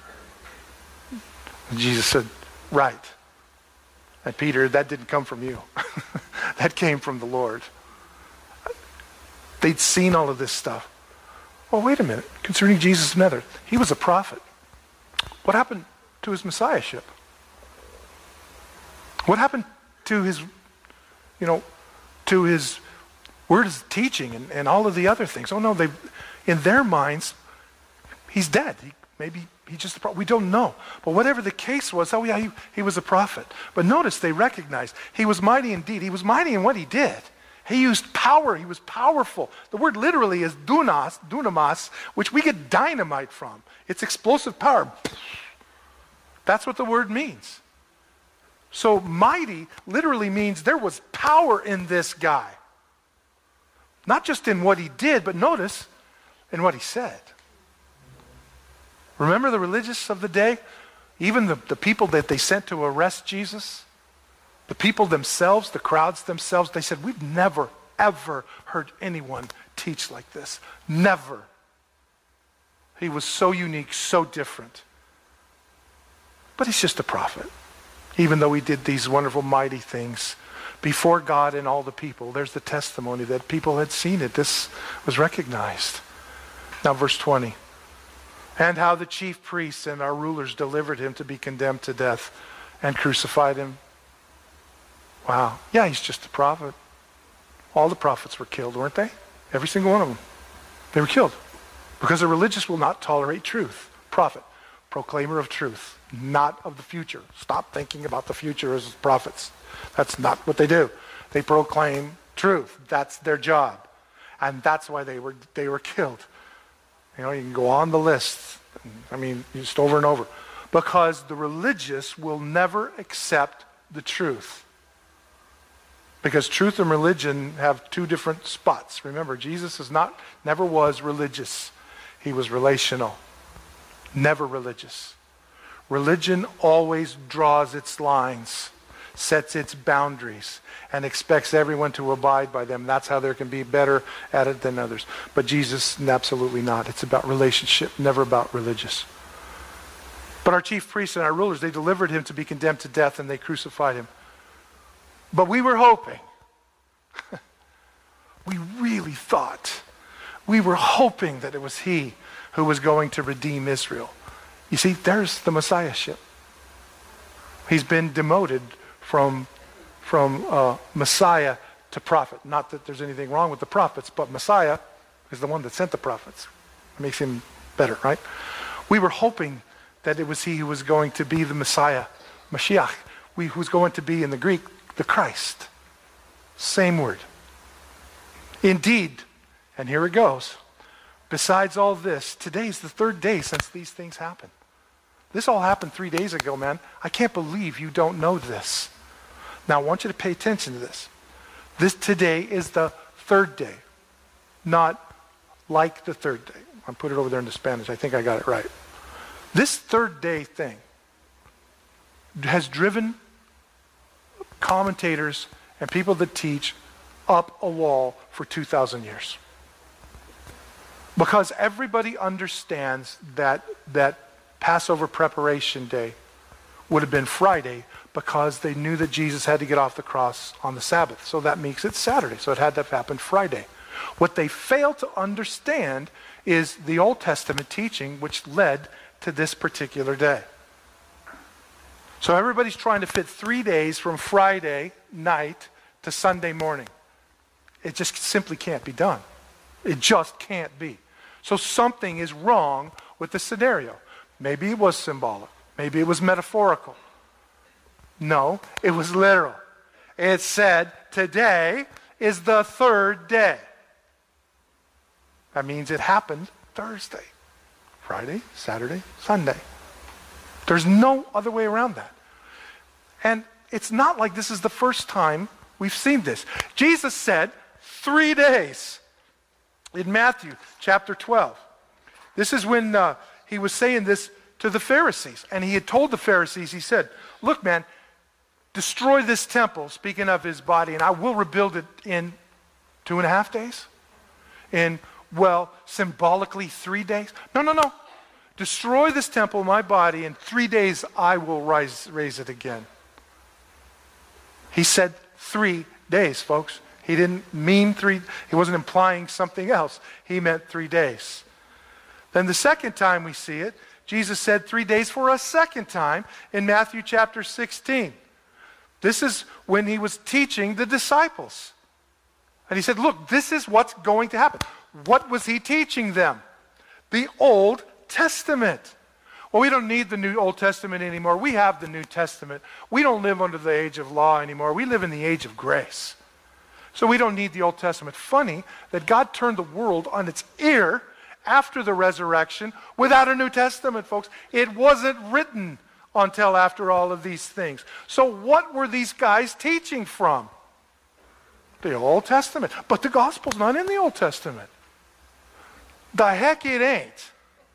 And Jesus said, right. And Peter, that didn't come from you. That came from the Lord. They'd seen all of this stuff. Well, wait a minute. Concerning Jesus of Nazareth, he was a prophet. What happened to his messiahship? What happened to his, you know, to his word of teaching and, and all of the other things? Oh no, they, in their minds, he's dead. He, maybe he just, we don't know. But whatever the case was, oh yeah, he, he was a prophet. But notice they recognized he was mighty indeed. He was mighty in what he did. He used power. He was powerful. The word literally is dunas, dunamas, which we get dynamite from. It's explosive power. That's what the word means. So mighty literally means there was power in this guy. Not just in what he did, but notice in what he said. Remember the religious of the day? Even the, the people that they sent to arrest Jesus? The people themselves, the crowds themselves, they said, we've never, ever heard anyone teach like this. Never. He was so unique, so different. But he's just a prophet. Even though he did these wonderful, mighty things before God and all the people, there's the testimony that people had seen it. This was recognized. Now verse twenty. And how the chief priests and our rulers delivered him to be condemned to death and crucified him. Wow. Yeah, he's just a prophet. All the prophets were killed, weren't they? Every single one of them. They were killed. Because the religious will not tolerate truth. Prophet, proclaimer of truth, not of the future. Stop thinking about the future as prophets. That's not what they do. They proclaim truth. That's their job. And that's why they were they were killed. You know, you can go on the list. I mean, just over and over. Because the religious will never accept the truth. Because truth and religion have two different spots. Remember, Jesus is not, never was religious. He was relational. Never religious. Religion always draws its lines, sets its boundaries, and expects everyone to abide by them. That's how there can be better at it than others. But Jesus, absolutely not. It's about relationship, never about religious. But our chief priests and our rulers, they delivered him to be condemned to death, and they crucified him. But we were hoping. We really thought. We were hoping that it was he who was going to redeem Israel. You see, there's the Messiahship. He's been demoted from, from uh, Messiah to prophet. Not that there's anything wrong with the prophets, but Messiah is the one that sent the prophets. It makes him better, right? We were hoping that it was he who was going to be the Messiah, Mashiach, we, who's going to be in the Greek, the Christ. Same word. Indeed, and here it goes, besides all this, today's the third day since these things happened. This all happened three days ago, man. I can't believe you don't know this. Now, I want you to pay attention to this. This today is the third day, not like the third day. I'll put it over there in the Spanish. I think I got it right. This third day thing has driven commentators and people that teach up a wall for two thousand years. Because everybody understands that that Passover preparation day would have been Friday because they knew that Jesus had to get off the cross on the Sabbath. So that makes it Saturday. So it had to happen Friday. What they fail to understand is the Old Testament teaching which led to this particular day. So everybody's trying to fit three days from Friday night to Sunday morning. It just simply can't be done. It just can't be. So something is wrong with the scenario. Maybe it was symbolic. Maybe it was metaphorical. No, it was literal. It said, today is the third day. That means it happened Thursday, Friday, Saturday, Sunday. There's no other way around that. And it's not like this is the first time we've seen this. Jesus said three days in Matthew chapter twelve. This is when uh, he was saying this to the Pharisees. And he had told the Pharisees, he said, look, man, destroy this temple, speaking of his body, and I will rebuild it in two and a half days. In, well, symbolically three days. No, no, no. Destroy this temple, my body, in three days I will rise, raise it again. He said three days, folks. He didn't mean three, he wasn't implying something else. He meant three days. Then the second time we see it, Jesus said three days for a second time in Matthew chapter sixteen. This is when he was teaching the disciples. And he said, look, this is what's going to happen. What was he teaching them? The Old Testament. Well, we don't need the New Old Testament anymore. We have the New Testament. We don't live under the age of law anymore. We live in the age of grace. So we don't need the Old Testament. Funny that God turned the world on its ear after the resurrection without a New Testament, folks. It wasn't written until after all of these things. So what were these guys teaching from? The Old Testament. But the gospel's not in the Old Testament. The heck it ain't.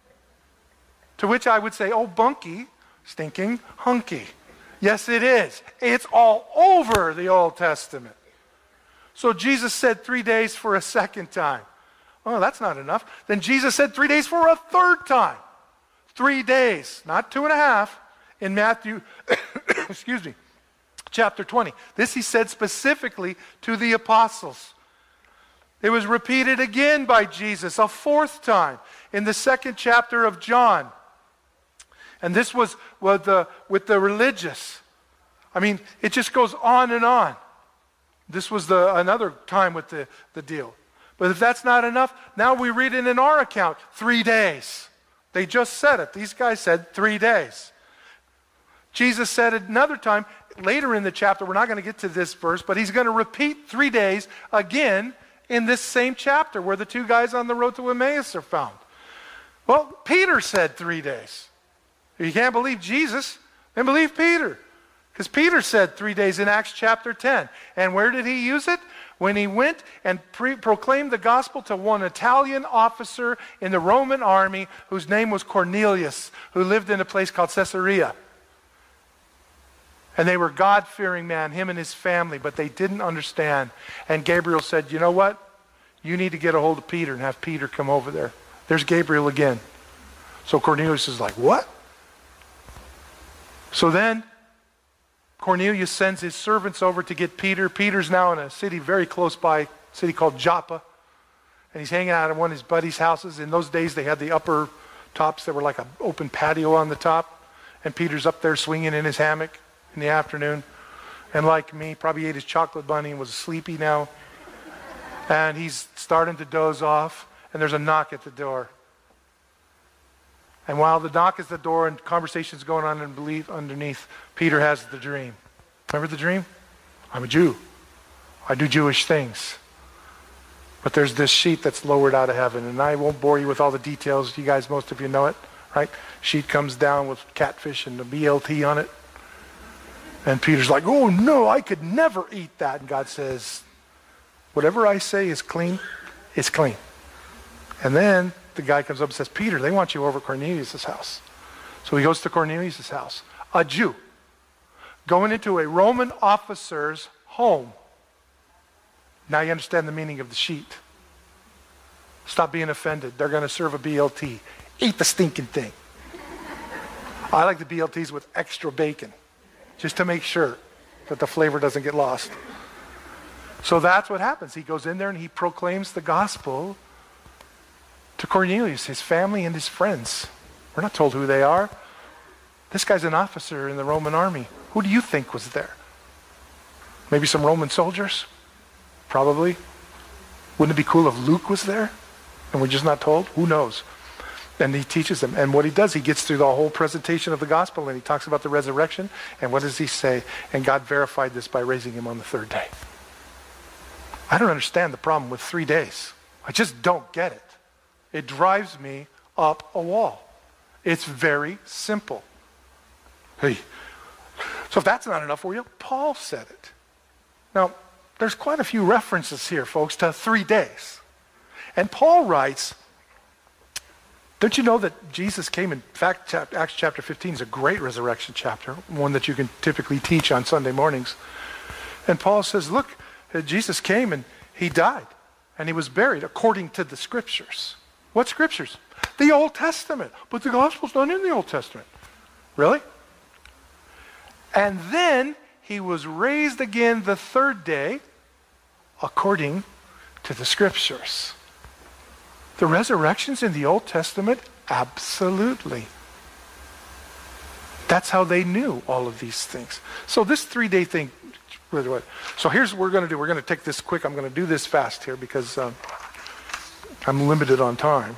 To which I would say, oh, bunky, stinking hunky. Yes, it is. It's all over the Old Testament. So Jesus said three days for a second time. Oh, that's not enough. Then Jesus said three days for a third time. Three days, not two and a half, in Matthew, excuse me, chapter twenty. This he said specifically to the apostles. It was repeated again by Jesus a fourth time in the second chapter of John. And this was with the, with the religious. I mean, it just goes on and on. This was the another time with the, the deal. But if that's not enough, now we read it in our account, three days. They just said it. These guys said three days. Jesus said it another time, later in the chapter, we're not going to get to this verse, but he's going to repeat three days again in this same chapter where the two guys on the road to Emmaus are found. Well, Peter said three days. If you can't believe Jesus, then believe Peter. Because Peter said three days in Acts chapter ten. And where did he use it? When he went and pre- proclaimed the gospel to one Italian officer in the Roman army whose name was Cornelius, who lived in a place called Caesarea. And they were God-fearing man, him and his family, but they didn't understand. And Gabriel said, you know what? You need to get a hold of Peter and have Peter come over there. There's Gabriel again. So Cornelius is like, what? So then Cornelius sends his servants over to get Peter. Peter's now in a city very close by, a city called Joppa. And he's hanging out at one of his buddies' houses. In those days, they had the upper tops that were like an open patio on the top. And Peter's up there swinging in his hammock in the afternoon. And like me, probably ate his chocolate bunny and was sleepy now. And he's starting to doze off. And there's a knock at the door. And while the knock is at the door and conversation's going on underneath, Peter has the dream. Remember the dream? I'm a Jew. I do Jewish things. But there's this sheet that's lowered out of heaven. And I won't bore you with all the details. You guys, most of you know it, right? Sheet comes down with catfish and the B L T on it. And Peter's like, oh no, I could never eat that. And God says, whatever I say is clean, it's clean. And then the guy comes up and says, Peter, they want you over at Cornelius' house. So he goes to Cornelius' house. A Jew going into a Roman officer's home. Now you understand the meaning of the sheet. Stop being offended. They're going to serve a B L T. Eat the stinking thing. I like the B L Ts with extra bacon, just to make sure that the flavor doesn't get lost. So that's what happens. He goes in there and he proclaims the gospel to Cornelius, his family, and his friends. We're not told who they are. This guy's an officer in the Roman army. Who do you think was there? Maybe some Roman soldiers? Probably. Wouldn't it be cool if Luke was there? And we're just not told? Who knows? And he teaches them. And what he does, he gets through the whole presentation of the gospel and he talks about the resurrection. And what does he say? And God verified this by raising him on the third day. I don't understand the problem with three days. I just don't get it. It drives me up a wall. It's very simple. Hey. So if that's not enough for you, Paul said it. Now, there's quite a few references here, folks, to three days. And Paul writes, don't you know that Jesus came, in fact, Acts chapter fifteen is a great resurrection chapter, one that you can typically teach on Sunday mornings. And Paul says, look, Jesus came and he died and he was buried according to the scriptures. What scriptures? The Old Testament. But the gospel's not in the Old Testament. Really? And then he was raised again the third day according to the scriptures. The resurrection's in the Old Testament? Absolutely. That's how they knew all of these things. So this three-day thing, so here's what we're going to do. We're going to take this quick. I'm going to do this fast here because um, I'm limited on time.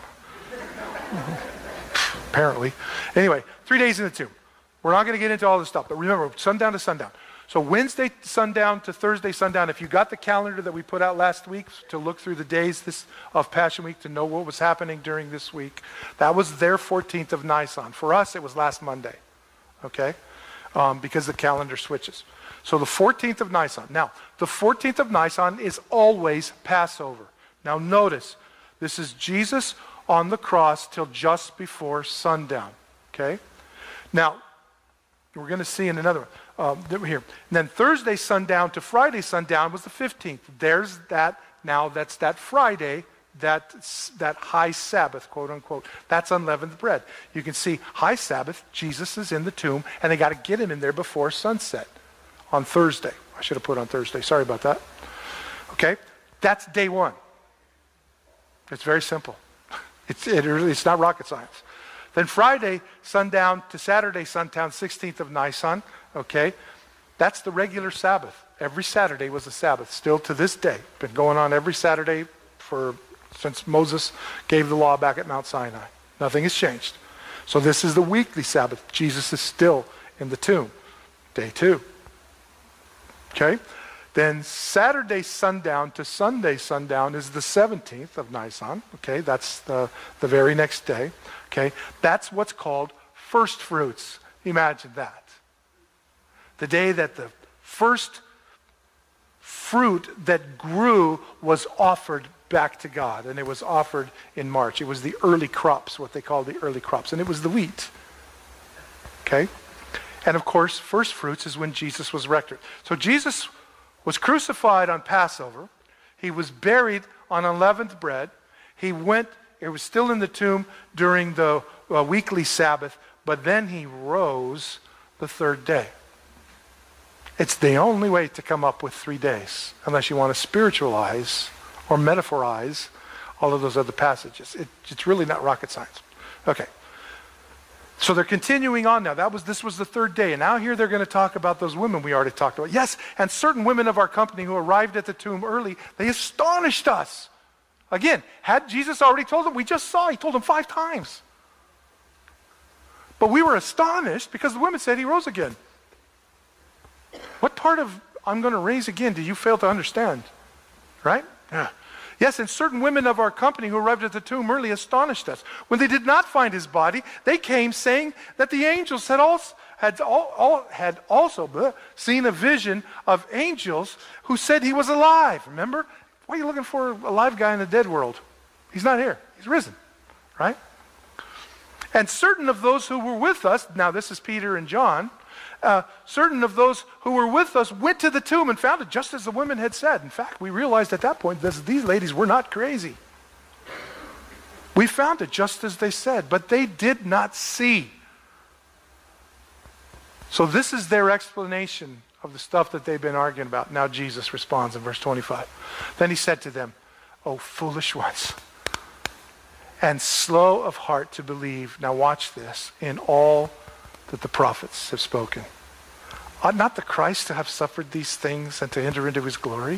Apparently. Anyway, three days in the tomb. We're not going to get into all this stuff, but remember, sundown to sundown. So Wednesday sundown to Thursday sundown, if you got the calendar that we put out last week to look through the days this, of Passion Week to know what was happening during this week, that was their fourteenth of Nisan. For us, it was last Monday, okay, um, because the calendar switches. So the fourteenth of Nisan. Now, the fourteenth of Nisan is always Passover. Now notice, this is Jesus on the cross till just before sundown, okay? Now, we're going to see in another one um, here. And then Thursday sundown to Friday sundown was the fifteenth. There's that, now that's that Friday, that, that high Sabbath, quote unquote. That's unleavened bread. You can see high Sabbath, Jesus is in the tomb, and they got to get him in there before sunset on Thursday. I should have put on Thursday. Sorry about that. Okay? That's day one. It's very simple. It's, it really, it's not rocket science. Then Friday, sundown to Saturday, sundown, sixteenth of Nisan, okay? That's the regular Sabbath. Every Saturday was a Sabbath, still to this day. Been going on every Saturday for since Moses gave the law back at Mount Sinai. Nothing has changed. So this is the weekly Sabbath. Jesus is still in the tomb. Day two. Okay? Then Saturday sundown to Sunday sundown is the seventeenth of Nisan. Okay? That's the, the very next day. Okay? That's what's called first fruits. Imagine that. The day that the first fruit that grew was offered back to God, and it was offered in March. It was the early crops, what they call the early crops, and it was the wheat. Okay? And of course, first fruits is when Jesus was resurrected. So Jesus was crucified on Passover. He was buried on unleavened bread. He went, it was still in the tomb during the uh, weekly Sabbath, but then he rose the third day. It's the only way to come up with three days, unless you want to spiritualize or metaphorize all of those other passages. It, it's really not rocket science. Okay. So they're continuing on now. That was this was the third day. And now here they're going to talk about those women we already talked about. Yes, and certain women of our company who arrived at the tomb early, they astonished us. Again, had Jesus already told them? We just saw. He told them five times. But we were astonished because the women said he rose again. What part of I'm going to raise again do you fail to understand? Right? Yeah. Yes, and certain women of our company who arrived at the tomb early astonished us. When they did not find his body, they came saying that the angels had also, had all, all, had also bleh, seen a vision of angels who said he was alive. Remember? Why are you looking for a live guy in the dead world? He's not here. He's risen. Right? And certain of those who were with us, now this is Peter and John, Uh, certain of those who were with us went to the tomb and found it just as the women had said. In fact, we realized at that point that these ladies were not crazy. We found it just as they said, but they did not see. So this is their explanation of the stuff that they've been arguing about. Now Jesus responds in verse twenty-five. Then he said to them, "O foolish ones, and slow of heart to believe," now watch this, "in all that the prophets have spoken. Ought not the Christ to have suffered these things and to enter into his glory?"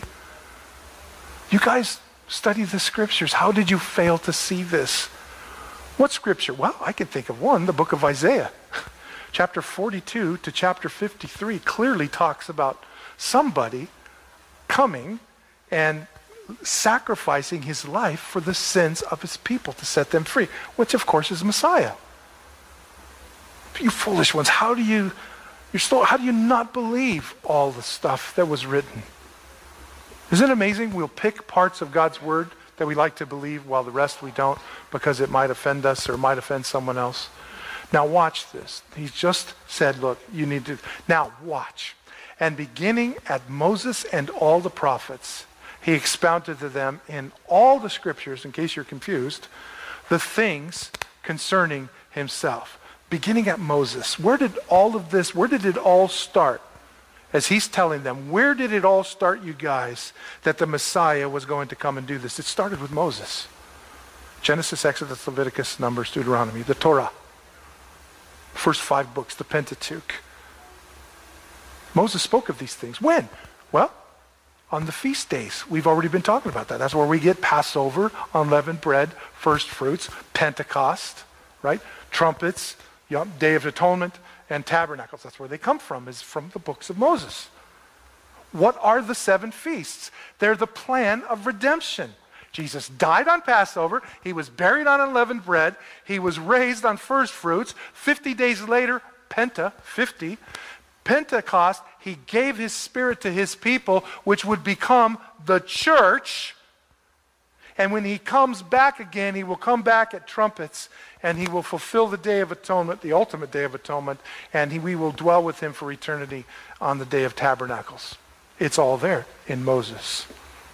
You guys study the scriptures. How did you fail to see this? What scripture? Well, I can think of one, the book of Isaiah. Chapter forty-two to chapter fifty-three clearly talks about somebody coming and sacrificing his life for the sins of his people to set them free, which of course is Messiah. You foolish ones, how do you you're still how do you not believe all the stuff that was written? Isn't it amazing? We'll pick parts of God's word that we like to believe while the rest we don't because it might offend us or might offend someone else. Now watch this. He just said, look, you need to now watch. And beginning at Moses and all the prophets, he expounded to them in all the scriptures, in case you're confused, the things concerning himself. Beginning at Moses, where did all of this, where did it all start? As he's telling them, where did it all start, you guys, that the Messiah was going to come and do this? It started with Moses. Genesis, Exodus, Leviticus, Numbers, Deuteronomy, the Torah. First five books, the Pentateuch. Moses spoke of these things. When? Well, on the feast days. We've already been talking about that. That's where we get Passover, unleavened bread, first fruits, Pentecost, right? Trumpets, Day of Atonement, and Tabernacles. That's where they come from, is from the books of Moses. What are the seven feasts? They're the plan of redemption. Jesus died on Passover. He was buried on unleavened bread. He was raised on first fruits. Fifty days later, Penta, fifty, Pentecost, he gave his spirit to his people, which would become the church. And when he comes back again, he will come back at trumpets, and he will fulfill the Day of Atonement, the ultimate Day of Atonement, and he, we will dwell with him for eternity on the Day of Tabernacles. It's all there in Moses.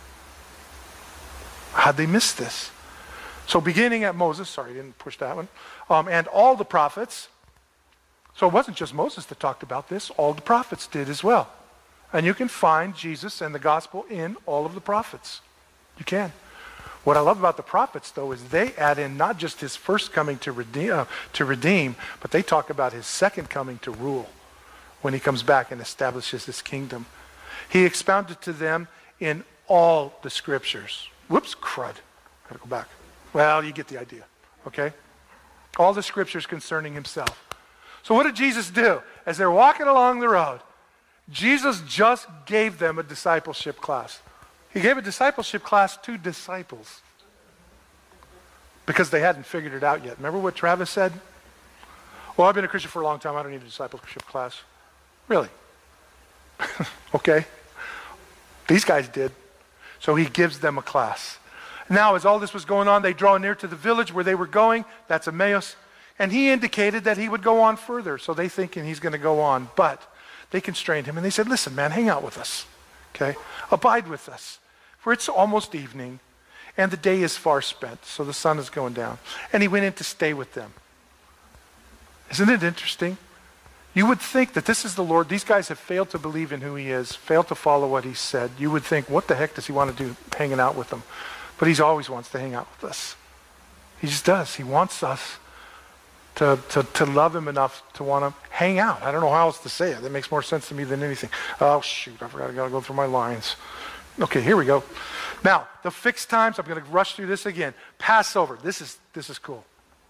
How'd they miss this? So beginning at Moses, sorry, I didn't push that one, um, and all the prophets. So it wasn't just Moses that talked about this, all the prophets did as well. And you can find Jesus and the gospel in all of the prophets. You can. What I love about the prophets, though, is they add in not just his first coming to redeem, uh, to redeem, but they talk about his second coming to rule when he comes back and establishes his kingdom. He expounded to them in all the scriptures. Whoops, crud. Got to go back. Well, you get the idea, okay? All the scriptures concerning himself. So what did Jesus do? As they're walking along the road, Jesus just gave them a discipleship class. He gave a discipleship class to disciples because they hadn't figured it out yet. Remember what Travis said? Well, I've been a Christian for a long time. I don't need a discipleship class. Really? Okay. These guys did. So he gives them a class. Now, as all this was going on, they draw near to the village where they were going. That's Emmaus. And he indicated that he would go on further. So they thinking he's going to go on. But they constrained him and they said, listen, man, hang out with us. Okay? Abide with us. For it's almost evening and the day is far spent. So the sun is going down. And he went in to stay with them. Isn't it interesting? You would think that this is the Lord. These guys have failed to believe in who he is, failed to follow what he said. You would think, what the heck does he want to do hanging out with them? But he always wants to hang out with us. He just does. He wants us to, to, to love him enough to want to hang out. I don't know how else to say it. That makes more sense to me than anything. Oh, shoot. I forgot. I got to go through my lines. Okay, here we go. Now, the fixed times. I'm going to rush through this again. Passover. This is, this is cool.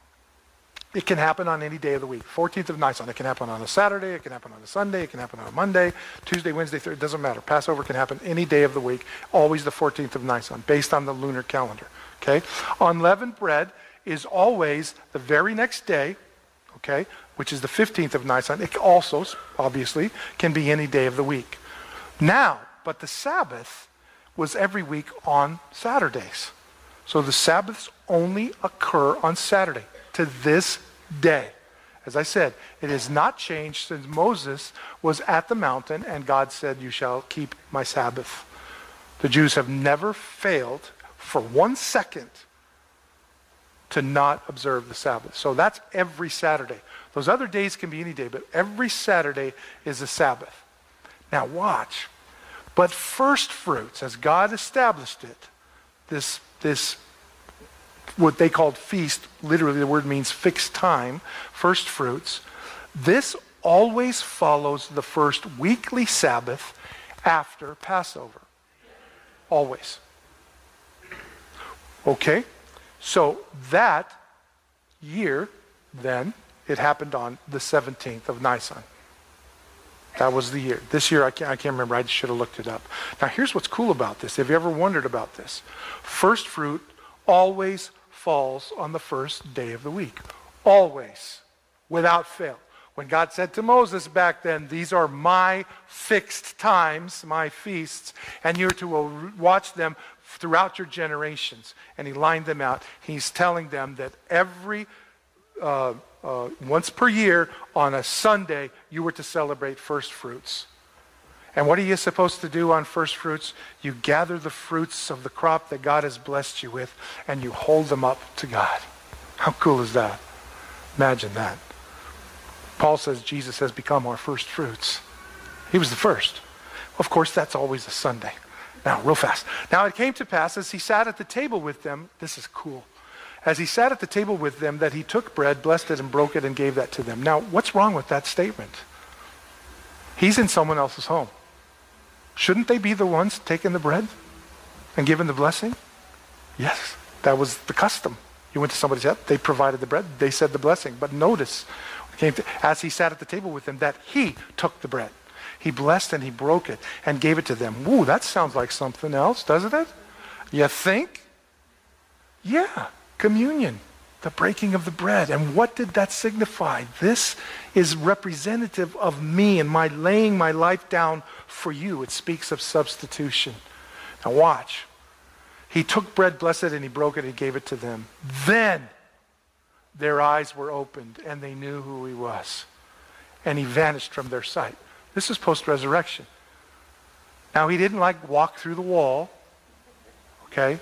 It can happen on any day of the week. fourteenth of Nisan. It can happen on a Saturday. It can happen on a Sunday. It can happen on a Monday, Tuesday, Wednesday, Thursday. It doesn't matter. Passover can happen any day of the week. Always the fourteenth of Nisan, based on the lunar calendar. Okay? Unleavened bread is always the very next day, okay, which is the fifteenth of Nisan. It also, obviously, can be any day of the week. Now, but the Sabbath was every week on Saturdays. So the Sabbaths only occur on Saturday. To this day. As I said, it has not changed since Moses was at the mountain and God said, you shall keep my Sabbath. The Jews have never failed for one second to not observe the Sabbath. So that's every Saturday. Those other days can be any day, but every Saturday is a Sabbath. Now watch. But first fruits, as God established it, this, this what they called feast, literally the word means fixed time, first fruits. This always follows the first weekly Sabbath after Passover. Always. Okay? So that year, then, it happened on the seventeenth of Nisan. That was the year. This year, I can't, I can't remember. I should have looked it up. Now, here's what's cool about this. Have you ever wondered about this? First fruit always falls on the first day of the week. Always. Without fail. When God said to Moses back then, these are my fixed times, my feasts, and you're to watch them throughout your generations. And he lined them out. He's telling them that every, uh, uh, once per year, on a Sunday, you were to celebrate first fruits. And what are you supposed to do on first fruits? You gather the fruits of the crop that God has blessed you with, and you hold them up to God. How cool is that? Imagine that. Paul says Jesus has become our first fruits. He was the first. Of course, that's always a Sunday. Now, real fast. Now, it came to pass as he sat at the table with them, this is cool, as he sat at the table with them, that he took bread, blessed it, and broke it, and gave that to them. Now, what's wrong with that statement? He's in someone else's home. Shouldn't they be the ones taking the bread and giving the blessing? Yes, that was the custom. You went to somebody's house, they provided the bread, they said the blessing. But notice, came to, as he sat at the table with them, that he took the bread. He blessed and he broke it and gave it to them. Woo, that sounds like something else, doesn't it? You think? Yeah, communion, the breaking of the bread. And what did that signify? This is representative of me and my laying my life down for you. It speaks of substitution. Now watch. He took bread, blessed it, and he broke it and gave it to them. Then their eyes were opened and they knew who he was. And he vanished from their sight. This is post-resurrection. Now he didn't like walk through the wall. Okay?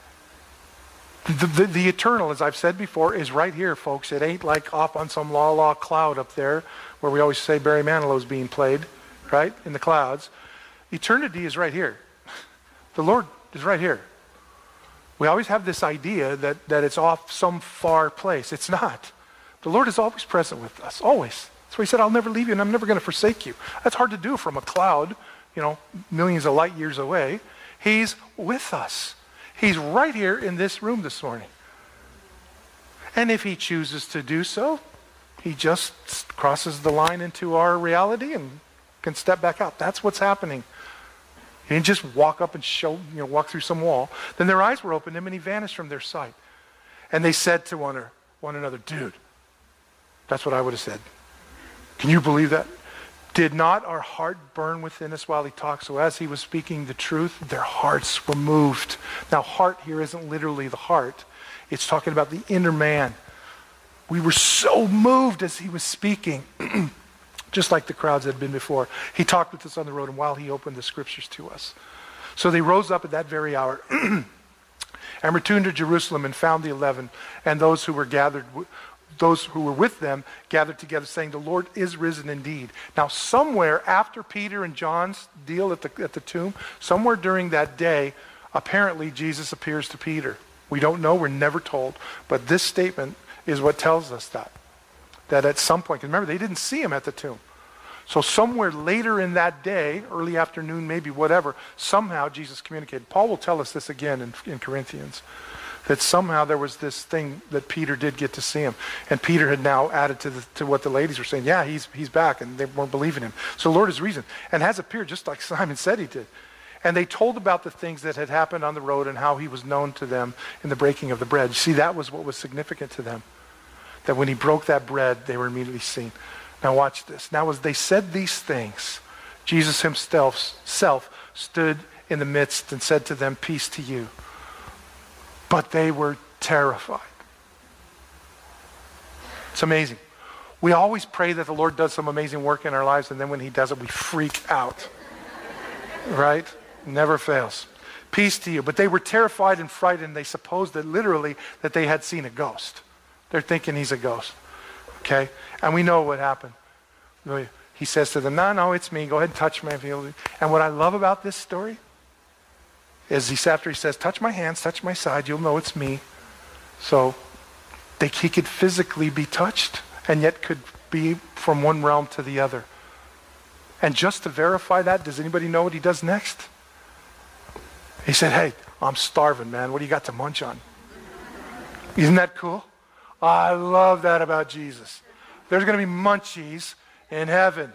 The, the, the eternal, as I've said before, is right here, folks. It ain't like off on some la la cloud up there where we always say Barry Manilow's being played, right? In the clouds. Eternity is right here. The Lord is right here. We always have this idea that, that it's off some far place. It's not. The Lord is always present with us, always. That's why he said, I'll never leave you and I'm never going to forsake you. That's hard to do from a cloud, you know, millions of light years away. He's with us. He's right here in this room this morning. And if he chooses to do so, he just crosses the line into our reality and can step back out. That's what's happening. He didn't just walk up and show, you know, walk through some wall. Then their eyes were opened to him and he vanished from their sight. And they said to one, or, one another, dude, that's what I would have said. Can you believe that? Did not our heart burn within us while he talked? So as he was speaking the truth, their hearts were moved. Now, heart here isn't literally the heart. It's talking about the inner man. We were so moved as he was speaking, just like the crowds had been before. He talked with us on the road, and while he opened the scriptures to us. So they rose up at that very hour and returned to Jerusalem and found the eleven and those who were gathered, those who were with them gathered together, saying, the Lord is risen indeed. Now, somewhere after Peter and John's deal at the, at the tomb, somewhere during that day, apparently Jesus appears to Peter. We don't know, we're never told, but this statement is what tells us that. That at some point, because remember, they didn't see him at the tomb. So somewhere later in that day, early afternoon, maybe whatever, somehow Jesus communicated. Paul will tell us this again in, in Corinthians, that somehow there was this thing that Peter did get to see him. And Peter had now added to, the, to what the ladies were saying, yeah, he's, he's back, and they weren't believing him. So the Lord is risen, and has appeared just like Simon said he did. And they told about the things that had happened on the road and how he was known to them in the breaking of the bread. You see, that was what was significant to them. That when he broke that bread, they were immediately seen. Now watch this. Now as they said these things, Jesus himself self stood in the midst and said to them, peace to you. But they were terrified. It's amazing. We always pray that the Lord does some amazing work in our lives, and then when he does it, we freak out. Right? Never fails. Peace to you. But they were terrified and frightened. They supposed that literally that they had seen a ghost. They're thinking he's a ghost. Okay? And we know what happened. He says to them, no, no, it's me. Go ahead and touch me. And what I love about this story is he's after he says, touch my hands, touch my side, you'll know it's me. So they, he could physically be touched and yet could be from one realm to the other. And just to verify that, does anybody know what he does next? He said, hey, I'm starving, man. What do you got to munch on? Isn't that cool? I love that about Jesus. There's going to be munchies in heaven.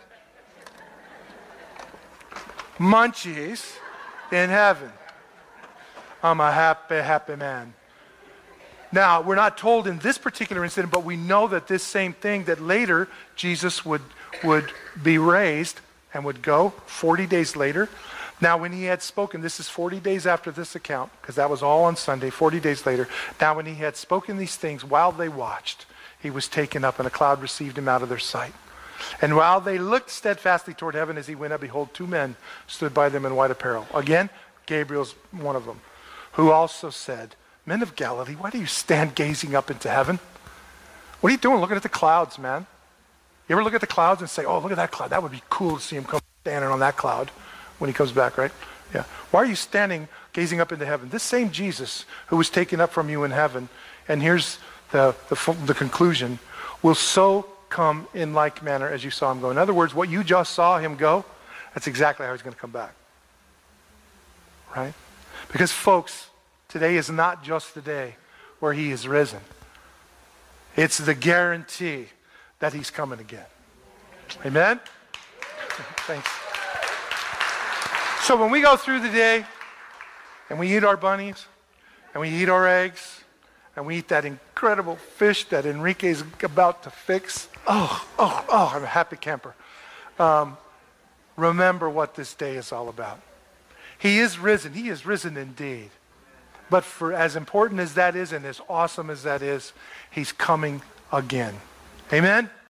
Munchies in heaven. I'm a happy, happy man. Now, we're not told in this particular incident, but we know that this same thing, that later Jesus would, would be raised and would go forty days later. Now, when he had spoken, this is forty days after this account, because that was all on Sunday, forty days later. Now, when he had spoken these things, while they watched, he was taken up, and a cloud received him out of their sight. And while they looked steadfastly toward heaven as he went up, behold, two men stood by them in white apparel. Again, Gabriel's one of them, who also said, men of Galilee, why do you stand gazing up into heaven? What are you doing looking at the clouds, man? You ever look at the clouds and say, oh, look at that cloud. That would be cool to see him come standing on that cloud when he comes back, right? Yeah. Why are you standing gazing up into heaven? This same Jesus who was taken up from you in heaven, and here's the, the, the conclusion, will so come in like manner as you saw him go. In other words, what you just saw him go, that's exactly how he's going to come back. Right? Because folks, today is not just the day where he is risen. It's the guarantee that he's coming again. Amen? Thanks. So when we go through the day and we eat our bunnies and we eat our eggs and we eat that incredible fish that Enrique's about to fix, oh, oh, oh, I'm a happy camper. Um, remember what this day is all about. He is risen. He is risen indeed. But for as important as that is and as awesome as that is, he's coming again. Amen?